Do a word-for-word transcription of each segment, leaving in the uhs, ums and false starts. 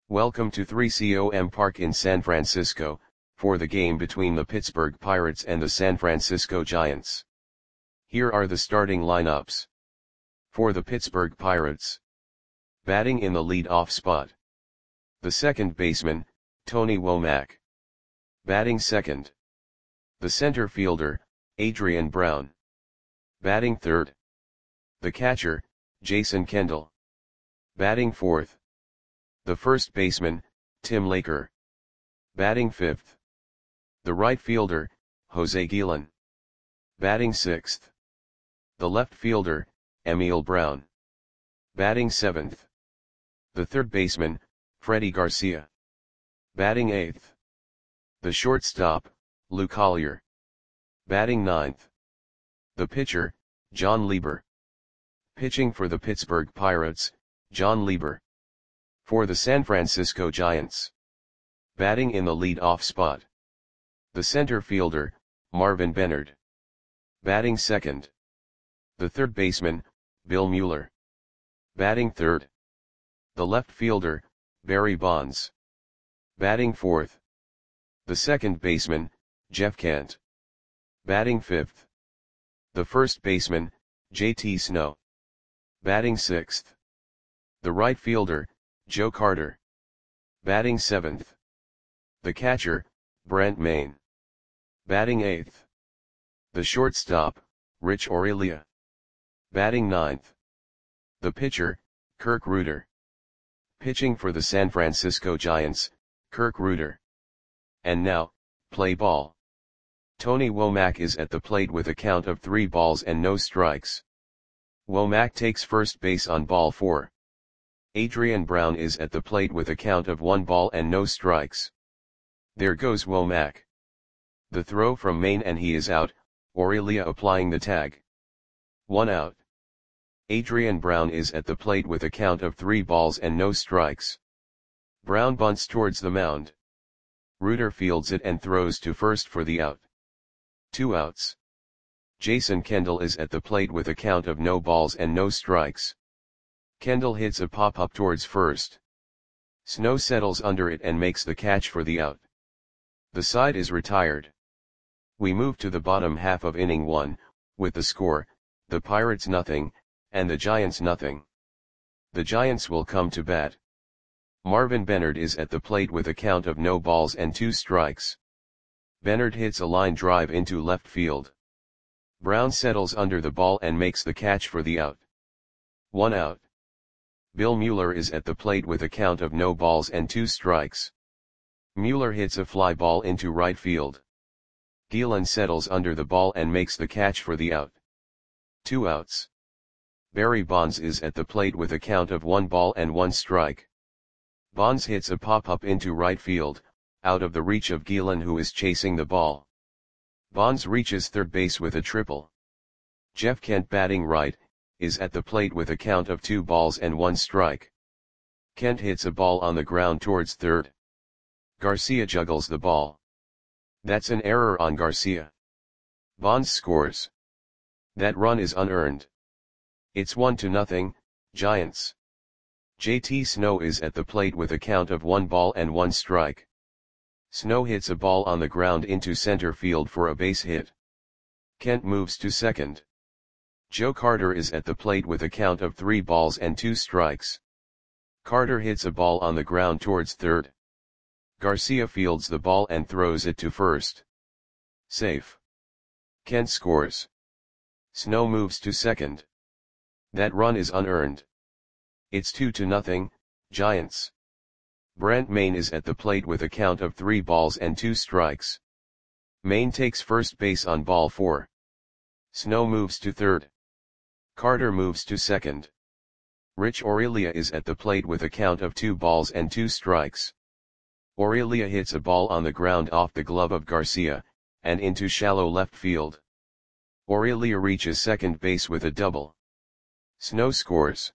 Welcome to three C O M Park in San Francisco, for the game between the Pittsburgh Pirates and the San Francisco Giants. Here are the starting lineups. For the Pittsburgh Pirates. Batting in the lead-off spot. The second baseman, Tony Womack. Batting second. The center fielder, Adrian Brown. Batting third. The catcher, Jason Kendall. Batting fourth. The first baseman, Tim Laker. Batting fifth. The right fielder, Jose Guillen. Batting sixth. The left fielder, Emil Brown. Batting seventh. The third baseman, Freddie Garcia. Batting eighth. The shortstop, Lou Collier. Batting ninth. The pitcher, John Lieber. Pitching for the Pittsburgh Pirates, John Lieber. For the San Francisco Giants. Batting in the lead-off spot. The center fielder, Marvin Benard. Batting second. The third baseman, Bill Mueller. Batting third. The left fielder, Barry Bonds. Batting fourth. The second baseman, Jeff Kent. Batting fifth. The first baseman, J T Snow. Batting sixth. The right fielder, Joe Carter. Batting seventh. The catcher, Brent Mayne. Batting eighth. The shortstop, Rich Aurelia. Batting ninth. The pitcher, Kirk Rueter. Pitching for the San Francisco Giants, Kirk Rueter. And now, play ball. Tony Womack is at the plate with a count of three balls and no strikes. Womack takes first base on ball four. Adrian Brown is at the plate with a count of one ball and no strikes. There goes Womack. The throw from Mayne and he is out, Aurelia applying the tag. One out. Adrian Brown is at the plate with a count of three balls and no strikes. Brown bunts towards the mound. Rueter fields it and throws to first for the out. Two outs. Jason Kendall is at the plate with a count of no balls and no strikes. Kendall hits a pop-up towards first. Snow settles under it and makes the catch for the out. The side is retired. We move to the bottom half of inning one, with the score, the Pirates nothing, and the Giants nothing. The Giants will come to bat. Marvin Benard is at the plate with a count of no balls and two strikes. Benard hits a line drive into left field. Brown settles under the ball and makes the catch for the out. One out. Bill Mueller is at the plate with a count of no balls and two strikes. Mueller hits a fly ball into right field. Guillen settles under the ball and makes the catch for the out. Two outs. Barry Bonds is at the plate with a count of one ball and one strike. Bonds hits a pop-up into right field, out of the reach of Guillen who is chasing the ball. Bonds reaches third base with a triple. Jeff Kent batting right, is at the plate with a count of two balls and one strike. Kent hits a ball on the ground towards third. Garcia juggles the ball. That's an error on Garcia. Bonds scores. That run is unearned. It's one to nothing, Giants. J T Snow is at the plate with a count of one ball and one strike. Snow hits a ball on the ground into center field for a base hit. Kent moves to second. Joe Carter is at the plate with a count of three balls and two strikes. Carter hits a ball on the ground towards third. Garcia fields the ball and throws it to first. Safe. Kent scores. Snow moves to second. That run is unearned. It's two to nothing, Giants. Brent Mayne is at the plate with a count of three balls and two strikes. Mayne takes first base on ball four. Snow moves to third. Carter moves to second. Rich Aurelia is at the plate with a count of two balls and two strikes. Aurelia hits a ball on the ground off the glove of Garcia, and into shallow left field. Aurelia reaches second base with a double. Snow scores.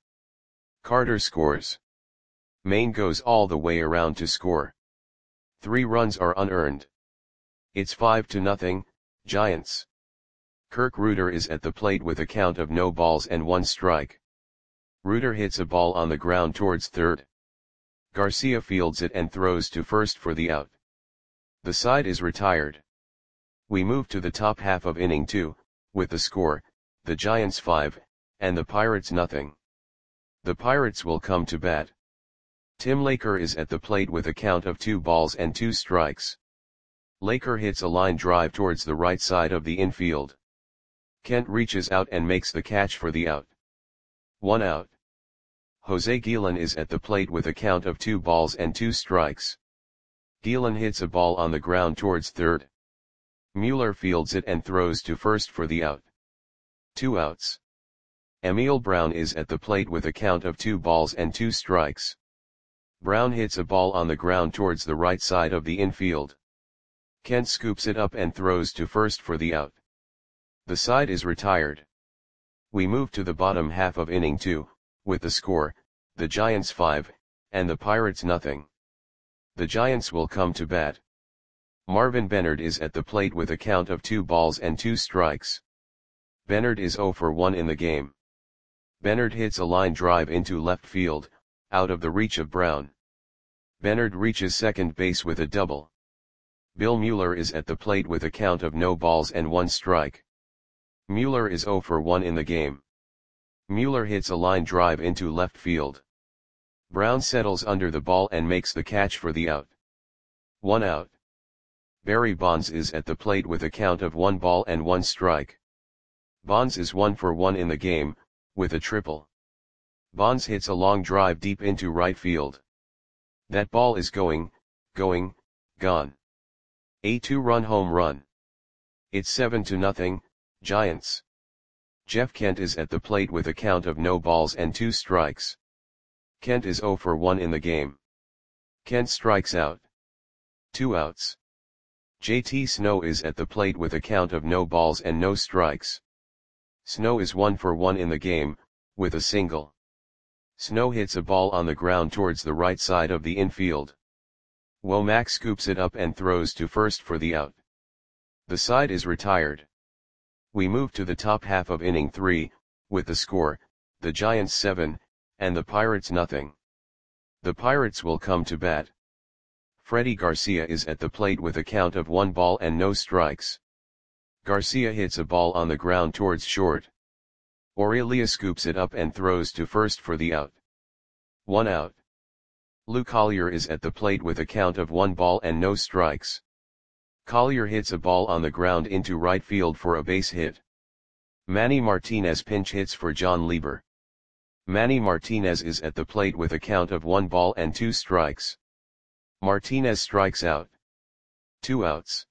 Carter scores. Mayne goes all the way around to score. Three runs are unearned. It's five to nothing, Giants. Kirk Rueter is at the plate with a count of no balls and one strike. Rueter hits a ball on the ground towards third. Garcia fields it and throws to first for the out. The side is retired. We move to the top half of inning two, with the score, the Giants five, and the Pirates nothing. The Pirates will come to bat. Tim Laker is at the plate with a count of two balls and two strikes. Laker hits a line drive towards the right side of the infield. Kent reaches out and makes the catch for the out. One out. Jose Guillen is at the plate with a count of two balls and two strikes. Guillen hits a ball on the ground towards third. Mueller fields it and throws to first for the out. Two outs. Emil Brown is at the plate with a count of two balls and two strikes. Brown hits a ball on the ground towards the right side of the infield. Kent scoops it up and throws to first for the out. The side is retired. We move to the bottom half of inning two, with the score, the Giants five, and the Pirates nothing. The Giants will come to bat. Marvin Bennard is at the plate with a count of two balls and two strikes. Bennard is zero for one in the game. Bennard hits a line drive into left field, out of the reach of Brown. Bennard reaches second base with a double. Bill Mueller is at the plate with a count of no balls and one strike. Mueller is zero for one in the game. Mueller hits a line drive into left field. Brown settles under the ball and makes the catch for the out. One out. Barry Bonds is at the plate with a count of one ball and one strike. Bonds is one for one in the game, with a triple. Bonds hits a long drive deep into right field. That ball is going, going, gone. A two-run home run. It's seven to nothing, Giants. Jeff Kent is at the plate with a count of no balls and two strikes. Kent is zero for one in the game. Kent strikes out. Two outs. J T Snow is at the plate with a count of no balls and no strikes. Snow is one for one in the game, with a single. Snow hits a ball on the ground towards the right side of the infield. Womack scoops it up and throws to first for the out. The side is retired. We move to the top half of inning three, with the score, the Giants seven, and the Pirates nothing. The Pirates will come to bat. Freddie Garcia is at the plate with a count of one ball and no strikes. Garcia hits a ball on the ground towards short. Aurelia scoops it up and throws to first for the out. One out. Lou Collier is at the plate with a count of one ball and no strikes. Collier hits a ball on the ground into right field for a base hit. Manny Martinez pinch hits for John Lieber. Manny Martinez is at the plate with a count of one ball and two strikes. Martinez strikes out. Two outs.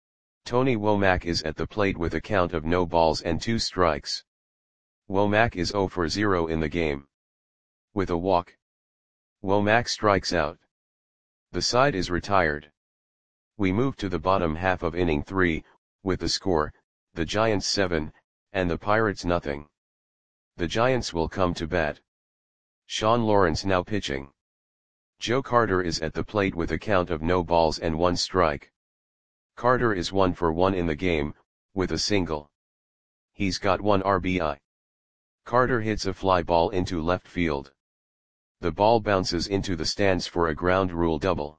Tony Womack is at the plate with a count of no balls and two strikes. Womack is zero for zero in the game. With a walk. Womack strikes out. The side is retired. We move to the bottom half of inning three, with the score, the Giants seven, and the Pirates nothing. The Giants will come to bat. Sean Lawrence now pitching. Joe Carter is at the plate with a count of no balls and one strike. Carter is one for one in the game, with a single. He's got one R B I. Carter hits a fly ball into left field. The ball bounces into the stands for a ground rule double.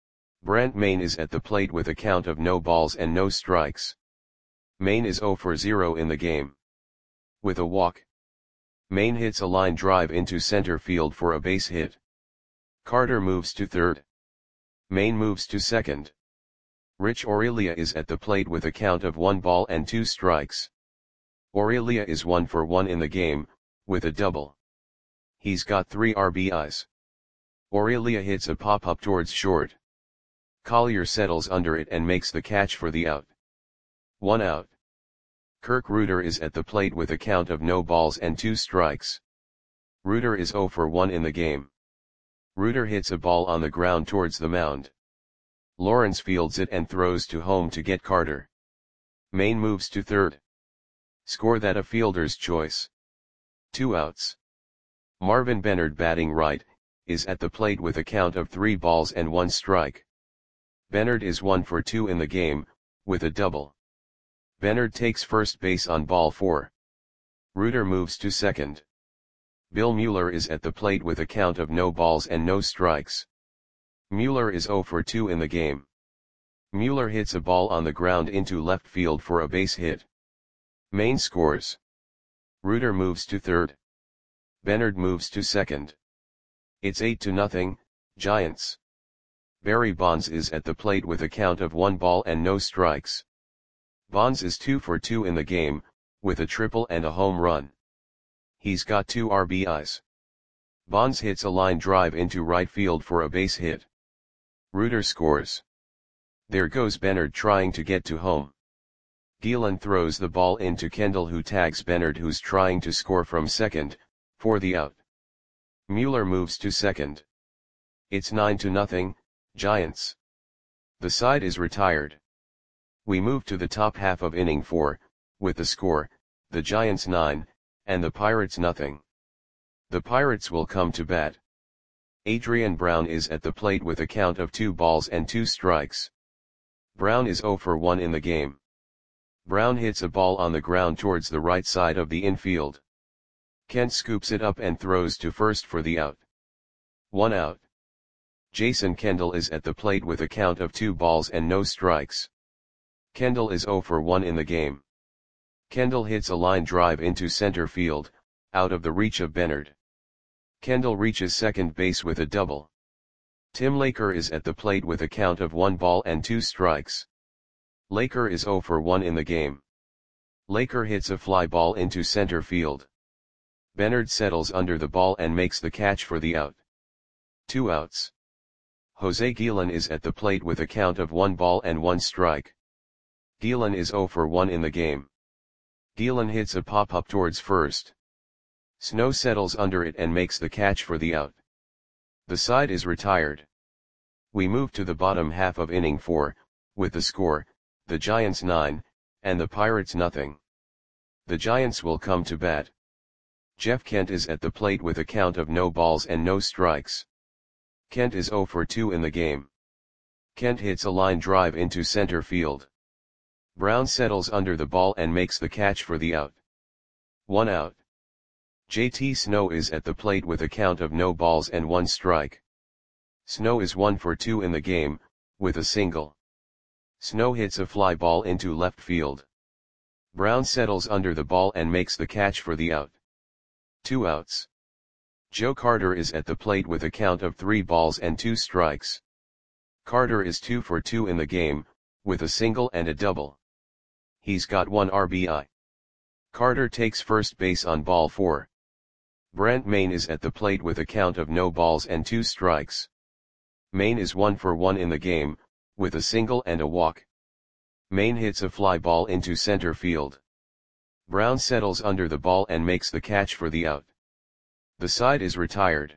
Brent Mayne is at the plate with a count of no balls and no strikes. Mayne is zero for zero in the game. With a walk. Mayne hits a line drive into center field for a base hit. Carter moves to third. Mayne moves to second. Rich Aurelia is at the plate with a count of one ball and two strikes. Aurelia is one for one in the game, with a double. He's got three R B Is. Aurelia hits a pop-up towards short. Collier settles under it and makes the catch for the out. One out. Kirk Reuter is at the plate with a count of no balls and two strikes. Reuter is zero for one in the game. Reuter hits a ball on the ground towards the mound. Lawrence fields it and throws to home to get Carter. Mayne moves to third. Score that a fielder's choice. Two outs. Marvin Bennard, batting right, is at the plate with a count of three balls and one strike. Bennard is one for two in the game, with a double. Bennard takes first base on ball four. Reuter moves to second. Bill Mueller is at the plate with a count of no balls and no strikes. Mueller is zero for two in the game. Mueller hits a ball on the ground into left field for a base hit. Maine scores. Reuter moves to third. Bennard moves to second. It's eight to nothing, Giants. Barry Bonds is at the plate with a count of one ball and no strikes. Bonds is two for two in the game, with a triple and a home run. He's got two R B Is. Bonds hits a line drive into right field for a base hit. Reuter scores. There goes Bennard trying to get to home. Gielan throws the ball into Kendall, who tags Bennard, who's trying to score from second, for the out. Mueller moves to second. It's nine to nothing, Giants. The side is retired. We move to the top half of inning four, with the score, the Giants nine, and the Pirates nothing. The Pirates will come to bat. Adrian Brown is at the plate with a count of two balls and two strikes. Brown is zero for one in the game. Brown hits a ball on the ground towards the right side of the infield. Kent scoops it up and throws to first for the out. One out. Jason Kendall is at the plate with a count of two balls and no strikes. Kendall is zero for one in the game. Kendall hits a line drive into center field, out of the reach of Bennard. Kendall reaches second base with a double. Tim Laker is at the plate with a count of one ball and two strikes. Laker is zero for one in the game. Laker hits a fly ball into center field. Bennard settles under the ball and makes the catch for the out. Two outs. Jose Gielan is at the plate with a count of one ball and one strike. Gielan is zero for one in the game. Gielan hits a pop-up towards first. Snow settles under it and makes the catch for the out. The side is retired. We move to the bottom half of inning four, with the score, the Giants nine, and the Pirates nothing. The Giants will come to bat. Jeff Kent is at the plate with a count of no balls and no strikes. Kent is zero for two in the game. Kent hits a line drive into center field. Brown settles under the ball and makes the catch for the out. One out. J T Snow is at the plate with a count of no balls and one strike. Snow is one for two in the game, with a single. Snow hits a fly ball into left field. Brown settles under the ball and makes the catch for the out. Two outs. Joe Carter is at the plate with a count of three balls and two strikes. Carter is two for two in the game, with a single and a double. He's got one R B I. Carter takes first base on ball four. Brent Maine is at the plate with a count of no balls and two strikes. Maine is one for one in the game, with a single and a walk. Maine hits a fly ball into center field. Brown settles under the ball and makes the catch for the out. The side is retired.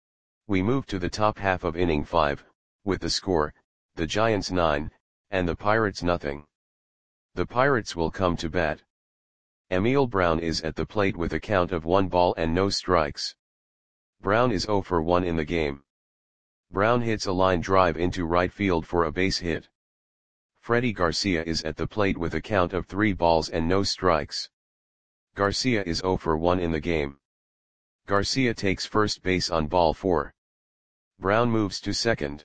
We move to the top half of inning five, with the score, the Giants nine, and the Pirates nothing. The Pirates will come to bat. Emil Brown is at the plate with a count of one ball and no strikes. Brown is zero for one in the game. Brown hits a line drive into right field for a base hit. Freddie Garcia is at the plate with a count of three balls and no strikes. Garcia is zero for one in the game. Garcia takes first base on ball four. Brown moves to second.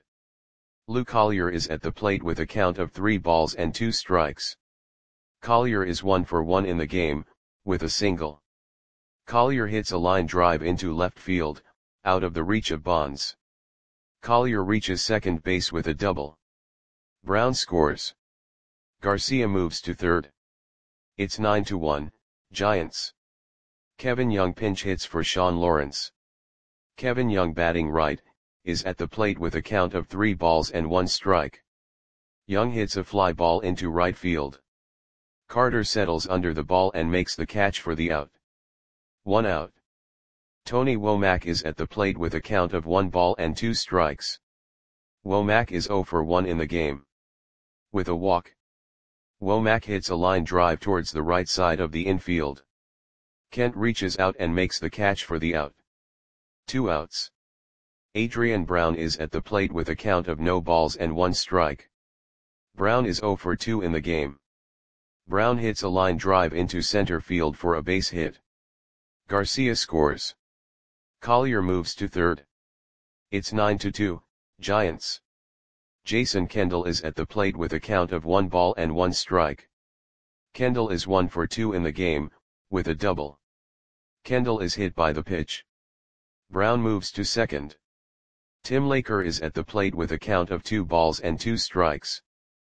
Lou Collier is at the plate with a count of three balls and two strikes. Collier is one for one in the game, with a single. Collier hits a line drive into left field, out of the reach of Bonds. Collier reaches second base with a double. Brown scores. Garcia moves to third. It's nine to one, Giants. Kevin Young pinch hits for Sean Lawrence. Kevin Young, batting right, is at the plate with a count of three balls and one strike. Young hits a fly ball into right field. Carter settles under the ball and makes the catch for the out. One out. Tony Womack is at the plate with a count of one ball and two strikes. Womack is zero for one in the game. With a walk. Womack hits a line drive towards the right side of the infield. Kent reaches out and makes the catch for the out. Two outs. Adrian Brown is at the plate with a count of no balls and one strike. Brown is zero for two in the game. Brown hits a line drive into center field for a base hit. Garcia scores. Collier moves to third. It's nine to two, Giants. Jason Kendall is at the plate with a count of one ball and one strike. Kendall is one for two in the game, with a double. Kendall is hit by the pitch. Brown moves to second. Tim Laker is at the plate with a count of two balls and two strikes.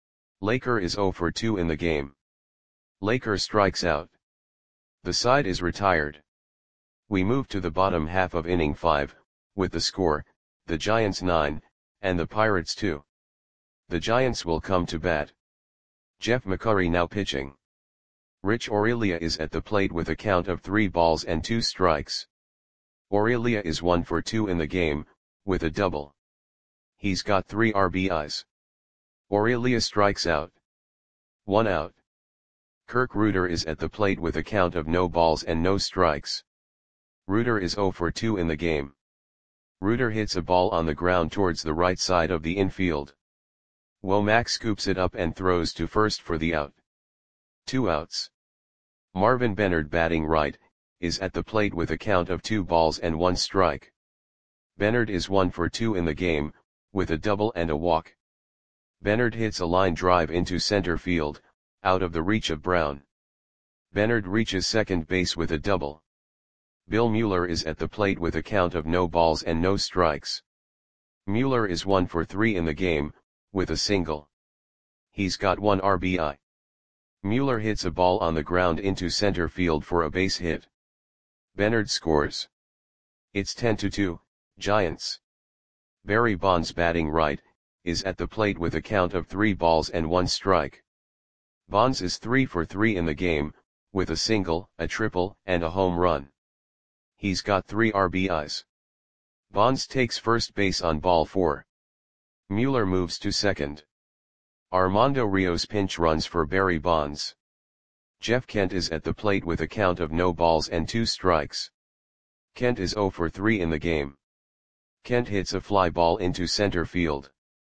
Laker is zero for two in the game. Laker strikes out. The side is retired. We move to the bottom half of inning five, with the score, the Giants nine, and the Pirates two. The Giants will come to bat. Jeff McCurry now pitching. Rich Aurelia is at the plate with a count of three balls and two strikes. Aurelia is one for two in the game, with a double. He's got three R B Is. Aurelia strikes out. One out. Kirk Reuter is at the plate with a count of no balls and no strikes. Reuter is zero for two in the game. Reuter hits a ball on the ground towards the right side of the infield. Womack scoops it up and throws to first for the out. Two outs. Marvin Bennard, batting right, is at the plate with a count of two balls and one strike. Bennard is one for two in the game, with a double and a walk. Bennard hits a line drive into center field, out of the reach of Brown. Bennard reaches second base with a double. Bill Mueller is at the plate with a count of no balls and no strikes. Mueller is one for three in the game, with a single. He's got one R B I. Mueller hits a ball on the ground into center field for a base hit. Bennard scores. It's ten to two, Giants. Barry Bonds, batting right, is at the plate with a count of three balls and one strike. Bonds is three for three in the game, with a single, a triple, and a home run. He's got three R B Is. Bonds takes first base on ball four. Mueller moves to second. Armando Rios pinch runs for Barry Bonds. Jeff Kent is at the plate with a count of no balls and two strikes. Kent is zero for three in the game. Kent hits a fly ball into center field.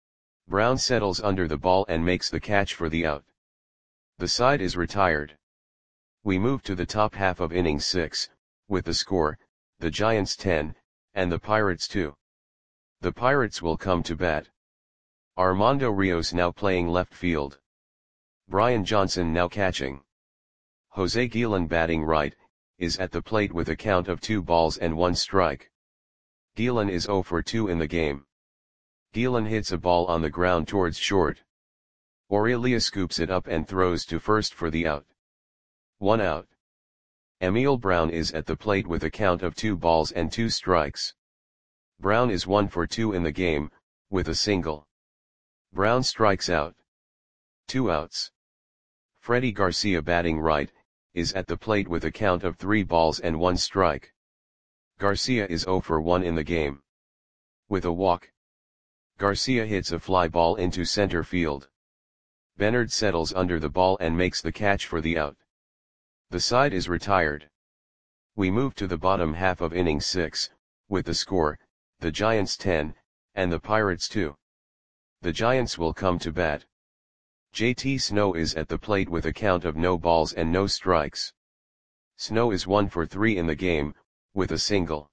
Brown settles under the ball and makes the catch for the out. The side is retired. We move to the top half of inning six, with the score, the Giants ten, and the Pirates two. The Pirates will come to bat. Armando Rios now playing left field. Brian Johnson now catching. Jose Guillen, batting right, is at the plate with a count of two balls and one strike. Guillen is zero for two in the game. Guillen hits a ball on the ground towards short. Aurelia scoops it up and throws to first for the out. One out. Emil Brown is at the plate with a count of two balls and two strikes. Brown is one for two in the game, with a single. Brown strikes out. Two outs. Freddie Garcia, batting right, is at the plate with a count of three balls and one strike. Garcia is zero for one in the game. With a walk. Garcia hits a fly ball into center field. Bennard settles under the ball and makes the catch for the out. The side is retired. We move to the bottom half of inning six, with the score, the Giants ten, and the Pirates two. The Giants will come to bat. J T Snow is at the plate with a count of no balls and no strikes. Snow is one for three in the game, with a single.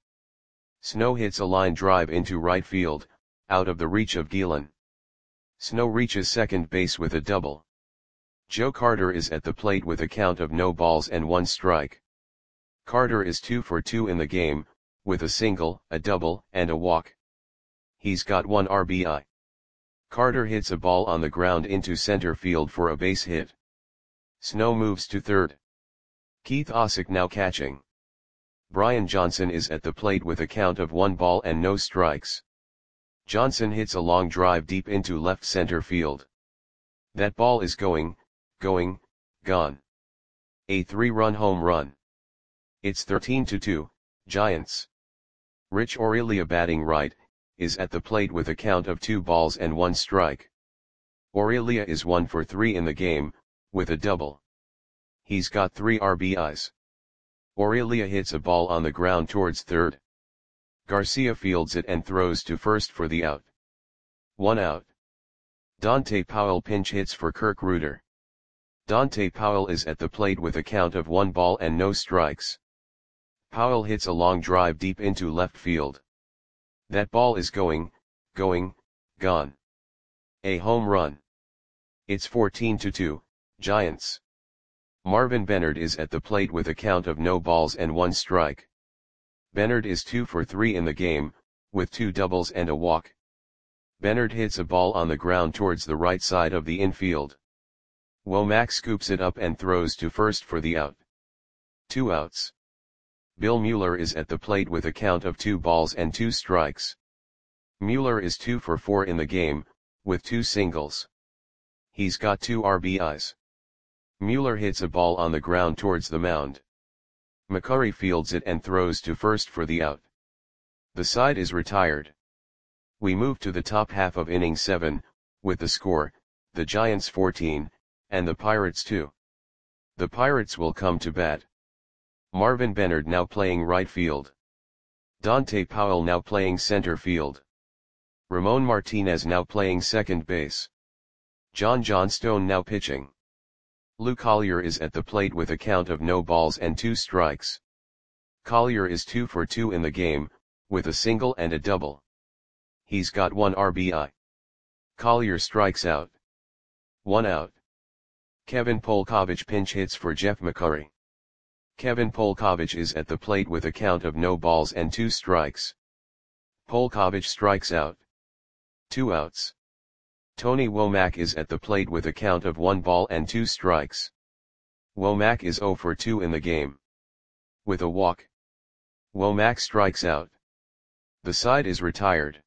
Snow hits a line drive into right field, out of the reach of Guillen. Snow reaches second base with a double. Joe Carter is at the plate with a count of no balls and one strike. Carter is two for two in the game, with a single, a double, and a walk. He's got one R B I. Carter hits a ball on the ground into center field for a base hit. Snow moves to third. Keith Osick now catching. Brian Johnson is at the plate with a count of one ball and no strikes. Johnson hits a long drive deep into left center field. That ball is going, going, gone. A three-run home run. It's thirteen to two, Giants. Rich Aurelia, batting right, is at the plate with a count of two balls and one strike. Aurelia is one for three in the game, with a double. He's got three R B Is. Aurelia hits a ball on the ground towards third. Garcia fields it and throws to first for the out. One out. Dante Powell pinch hits for Kirk Reuter. Dante Powell is at the plate with a count of one ball and no strikes. Powell hits a long drive deep into left field. That ball is going, going, gone. A home run. It's fourteen to two, Giants. Marvin Bennard is at the plate with a count of no balls and one strike. Bennard is two for three in the game, with two doubles and a walk. Bennard hits a ball on the ground towards the right side of the infield. Womack scoops it up and throws to first for the out. Two outs. Bill Mueller is at the plate with a count of two balls and two strikes. Mueller is two for four in the game, with two singles. He's got two R B Is. Mueller hits a ball on the ground towards the mound. McCurry fields it and throws to first for the out. The side is retired. We move to the top half of inning seven, with the score, the Giants fourteen, and the Pirates two. The Pirates will come to bat. Marvin Bennard now playing right field. Dante Powell now playing center field. Ramon Martinez now playing second base. John Johnstone now pitching. Lou Collier is at the plate with a count of no balls and two strikes. Collier is two for two in the game, with a single and a double. He's got one R B I. Collier strikes out. One out. Kevin Polkovich pinch hits for Jeff McCurry. Kevin Polkovich is at the plate with a count of no balls and two strikes. Polkovich strikes out. Two outs. Tony Womack is at the plate with a count of one ball and two strikes. Womack is zero for two in the game. With a walk. Womack strikes out. The side is retired.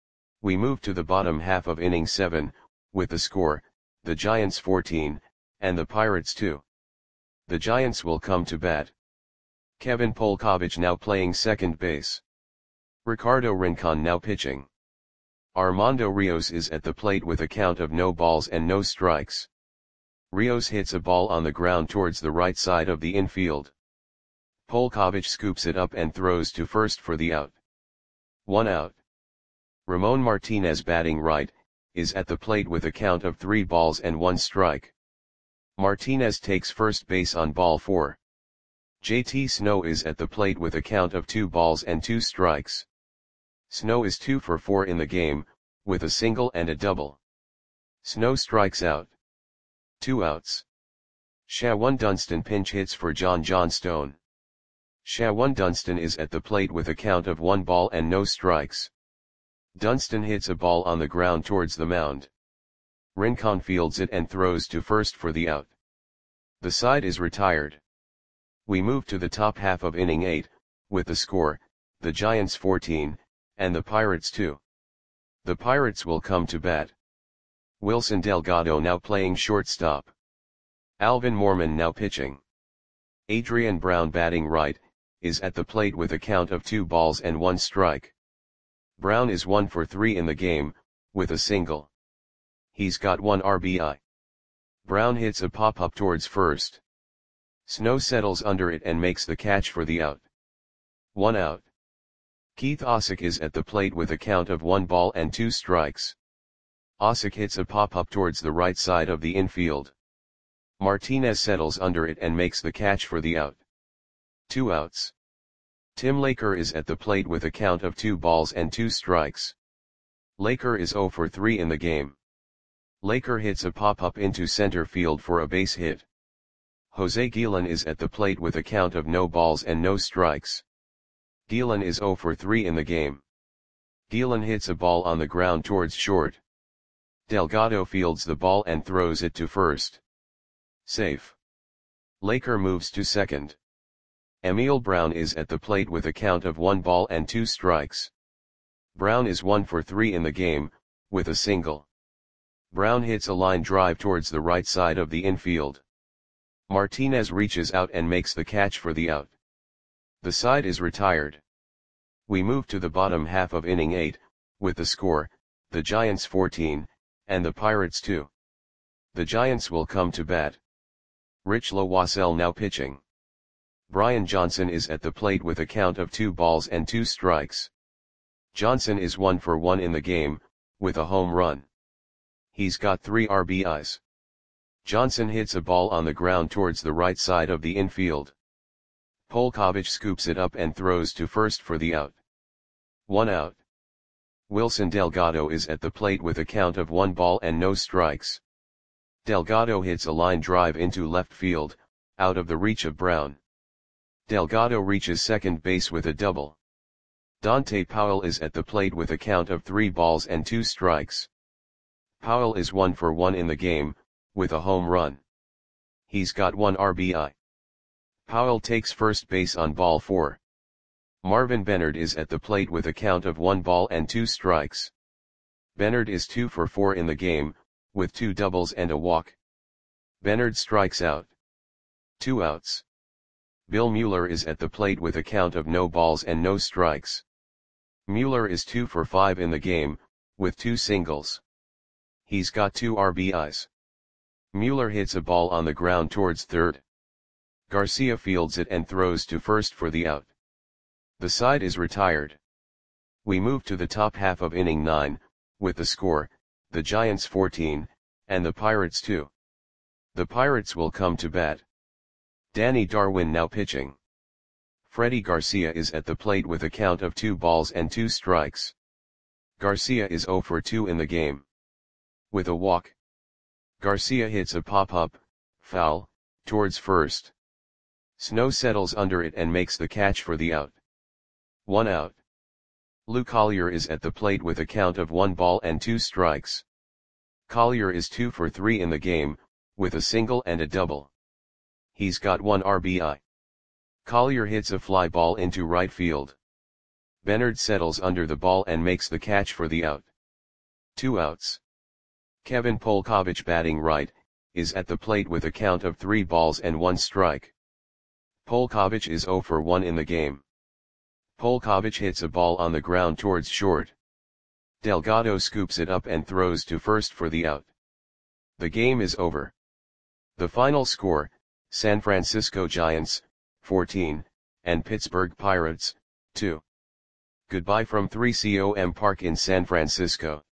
We move to the bottom half of inning seven, with the score, the Giants fourteen, and the Pirates two. The Giants will come to bat. Kevin Polkovich now playing second base. Ricardo Rincon now pitching. Armando Rios is at the plate with a count of no balls and no strikes. Rios hits a ball on the ground towards the right side of the infield. Polkovich scoops it up and throws to first for the out. One out. Ramon Martinez batting right, is at the plate with a count of three balls and one strike. Martinez takes first base on ball four. J T Snow is at the plate with a count of two balls and two strikes. Snow is two for four in the game, with a single and a double. Snow strikes out. Two outs. Shawan Dunston pinch hits for John Johnstone. Shawan Dunston is at the plate with a count of one ball and no strikes. Dunston hits a ball on the ground towards the mound. Rincon fields it and throws to first for the out. The side is retired. We move to the top half of inning eight, with the score, the Giants fourteen, and the Pirates two. The Pirates will come to bat. Wilson Delgado now playing shortstop. Alvin Mormon now pitching. Adrian Brown batting right, is at the plate with a count of two balls and one strike. Brown is one for three in the game, with a single. He's got one R B I. Brown hits a pop-up towards first. Snow settles under it and makes the catch for the out. One out. Keith Osick is at the plate with a count of one ball and two strikes. Osick hits a pop-up towards the right side of the infield. Martinez settles under it and makes the catch for the out. Two outs. Tim Laker is at the plate with a count of two balls and two strikes. Laker is zero for three in the game. Laker hits a pop-up into center field for a base hit. Jose Guillen is at the plate with a count of no balls and no strikes. Guillen is zero for three in the game. Guillen hits a ball on the ground towards short. Delgado fields the ball and throws it to first. Safe. Laker moves to second. Emil Brown is at the plate with a count of one ball and two strikes. Brown is one for three in the game, with a single. Brown hits a line drive towards the right side of the infield. Martinez reaches out and makes the catch for the out. The side is retired. We move to the bottom half of inning eight, with the score, the Giants fourteen, and the Pirates two. The Giants will come to bat. Rich Lowassell now pitching. Brian Johnson is at the plate with a count of two balls and two strikes. Johnson is one for one in the game, with a home run. He's got three R B Is. Johnson hits a ball on the ground towards the right side of the infield. Polkovich scoops it up and throws to first for the out. One out. Wilson Delgado is at the plate with a count of one ball and no strikes. Delgado hits a line drive into left field, out of the reach of Brown. Delgado reaches second base with a double. Dante Powell is at the plate with a count of three balls and two strikes. Powell is one for one in the game, with a home run. He's got one R B I. Powell takes first base on ball four. Marvin Benard is at the plate with a count of one ball and two strikes. Benard is two for four in the game, with two doubles and a walk. Benard strikes out. Two outs. Bill Mueller is at the plate with a count of no balls and no strikes. Mueller is two for five in the game, with two singles. He's got two R B Is. Mueller hits a ball on the ground towards third. Garcia fields it and throws to first for the out. The side is retired. We move to the top half of inning nine, with the score, the Giants fourteen, and the Pirates two. The Pirates will come to bat. Danny Darwin now pitching. Freddie Garcia is at the plate with a count of two balls and two strikes. Garcia is zero for two in the game. With a walk. Garcia hits a pop-up, foul, towards first. Snow settles under it and makes the catch for the out. One out. Lou Collier is at the plate with a count of one ball and two strikes. Collier is two for three in the game, with a single and a double. He's got one R B I. Collier hits a fly ball into right field. Benard settles under the ball and makes the catch for the out. Two outs. Kevin Polkovich, batting right, is at the plate with a count of three balls and one strike. Polkovich is zero for one in the game. Polkovich hits a ball on the ground towards short. Delgado scoops it up and throws to first for the out. The game is over. The final score, San Francisco Giants, fourteen, and Pittsburgh Pirates, two. Goodbye from three C O M Park in San Francisco.